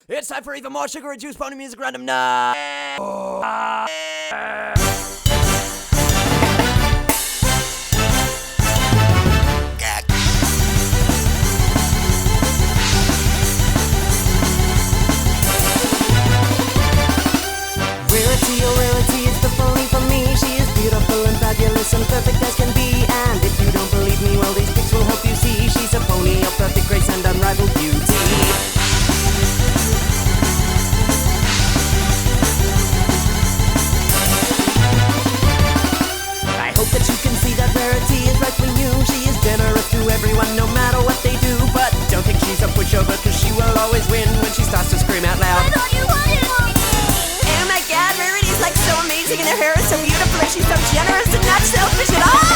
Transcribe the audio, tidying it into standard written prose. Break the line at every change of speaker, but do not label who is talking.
It's time for even more sugar and juice pony music random night.
Rarity, oh rarity, it's the pony for me. She is beautiful and fabulous and perfect as can be. And if you don't believe me, well, these pics will help you see. She's a pony of perfect grace and unrivaled beauty. I hope that you can see that Rarity is right for you. She is generous to everyone, no matter what they do. But don't think she's a pushover, cause she will always win when she starts to scream out loud.
I thought you wanted me.
Oh my god, Rarity's like so amazing and her hair is so beautiful and she's so generous and not selfish at all!